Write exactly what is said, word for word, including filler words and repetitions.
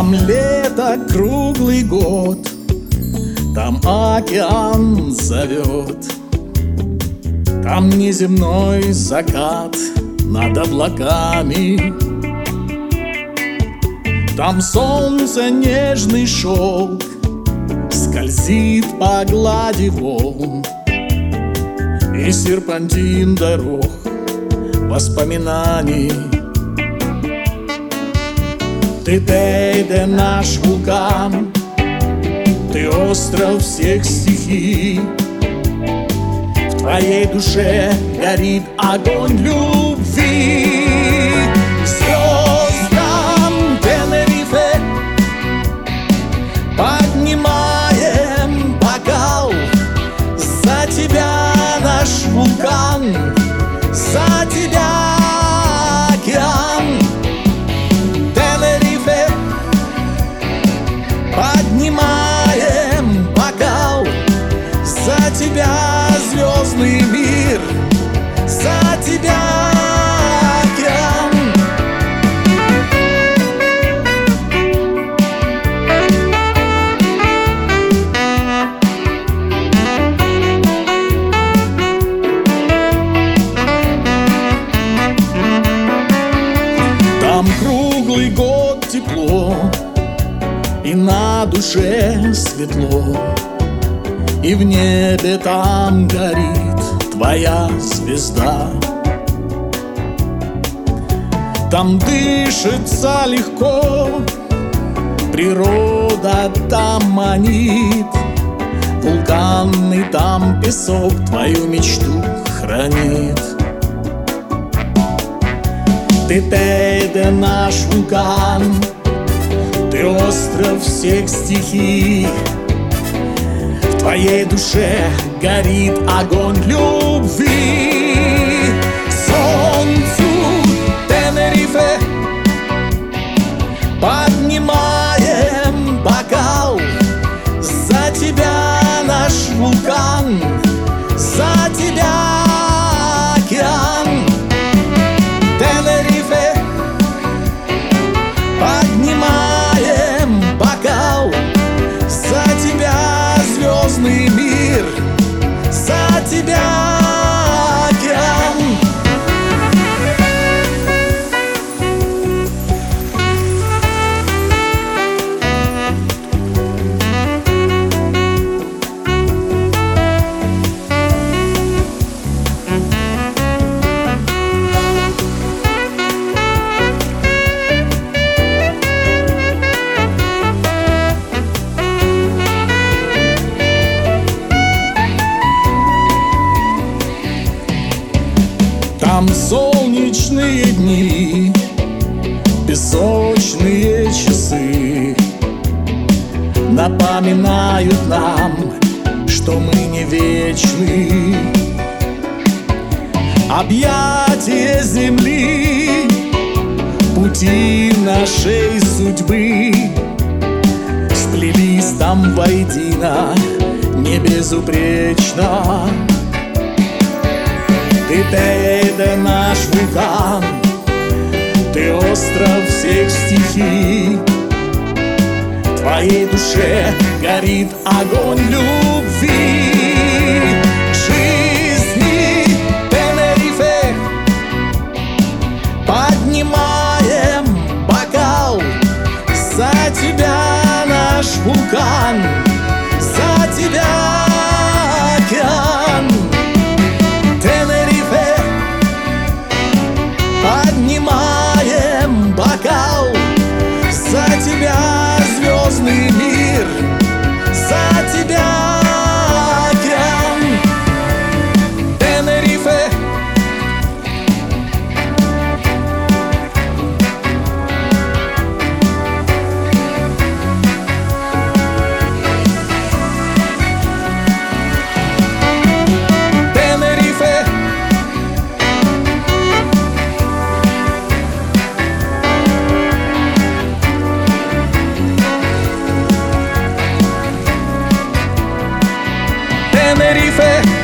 Там лето круглый год, там океан зовет, там неземной закат над облаками, там солнце нежный шелк скользит по глади волн, и серпантин дорог воспоминаний. Ты Тейде, наш вулкан, ты остров всех стихий. В твоей душе горит огонь любви. К звездам Тенерифе поднимаем бокал за тебя, наш вулкан, за тебя, океан. Тенерифе поднимаем бокал за тебя, звездный мир, за тебя, океан. Там круглый год тепло, и на душе светло, и в небе там горит твоя звезда. Там дышится легко, природа там манит, вулканный там песок твою мечту хранит. Ты Тейде, наш вулкан, ты остров всех стихий. В твоей душе горит огонь любви. К солнцу Тенерифе поднимаем бокал за тебя, наш вулкан, за тебя, океан. Тенерифе поднимаем бокал за тебя, звездный мир, за тебя, океан. Там солнечные дни, песочные часы напоминают нам, что мы не вечны. Объятия земли, пути нашей судьбы сплелись там воедино, не безупречно. Ты Тейде, наш вулкан, ты остров всех стихий. В твоей душе горит огонь любви. К жизни Тенерифе поднимаем бокал за тебя, наш вулкан, за тебя, океан. Поднимаем бокал за тебя, звездный мир, за тебя, океан. Тенерифе Tenerife.